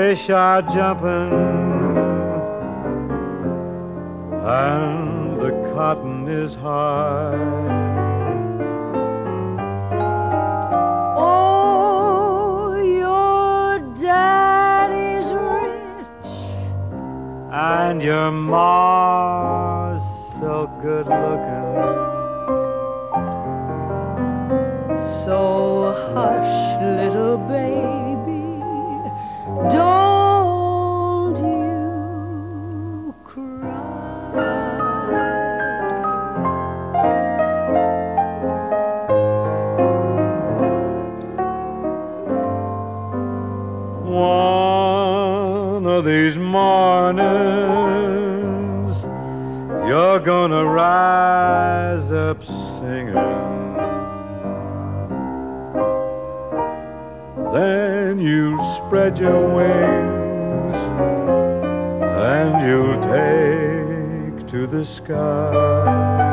fish are jumping, and the cotton is high. Oh, your daddy's rich, and your ma's so good looking. So hush, little baby, don't you cry. One of these mornings, you're gonna rise up singing. Then you'll spread your wings and you'll take to the sky.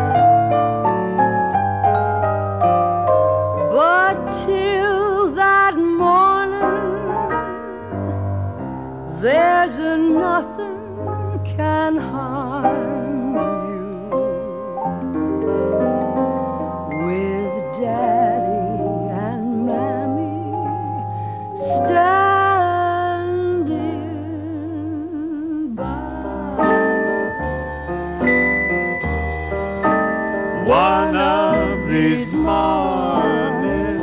But till that morning, there's nothing can harm you. With Daddy and Mammy standing by. One of these mornings,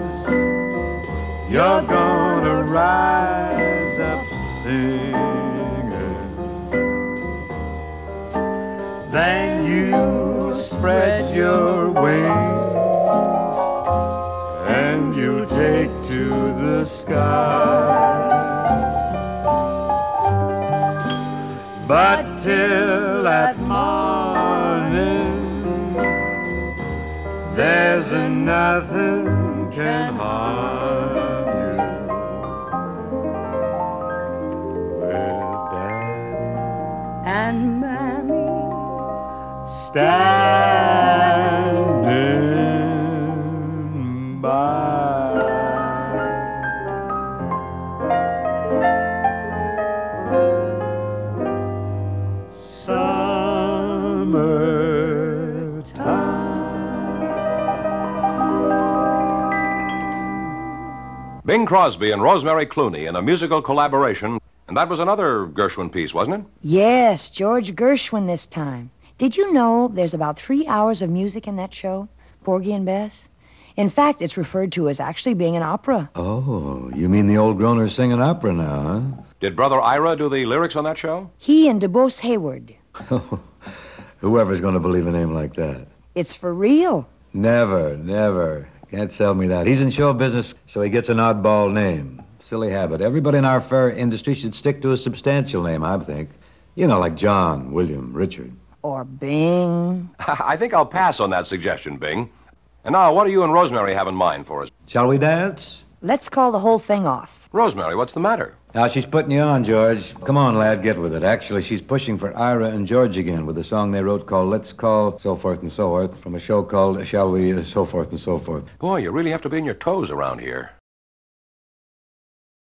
you're gonna rise up singing. Then you spread your wings and you take to the sky. But till that morning, there's nothing can harm you. With Daddy And Mammy standing by. Bing Crosby and Rosemary Clooney in a musical collaboration. And that was another Gershwin piece, wasn't it? Yes, George Gershwin this time. Did you know there's about 3 hours of music in that show, Porgy and Bess? In fact, it's referred to as actually being an opera. Oh, you mean the old groaners singing opera now, huh? Did Brother Ira do the lyrics on that show? He and DuBose Hayward. Whoever's going to believe a name like that? It's for real. Never, never. Can't sell me that. He's in show business, so he gets an oddball name. Silly habit. Everybody in our fair industry should stick to a substantial name, I think. You know, like John, William, Richard. Or Bing. I think I'll pass on that suggestion, Bing. And now, what do you and Rosemary have in mind for us? Shall we dance? Let's call the whole thing off. Rosemary, what's the matter? Now, she's putting you on, George. Come on, lad, get with it. Actually, she's pushing for Ira and George again with a song they wrote called Let's Call So Forth and So Forth from a show called Shall We So Forth and So Forth. Boy, you really have to be on your toes around here.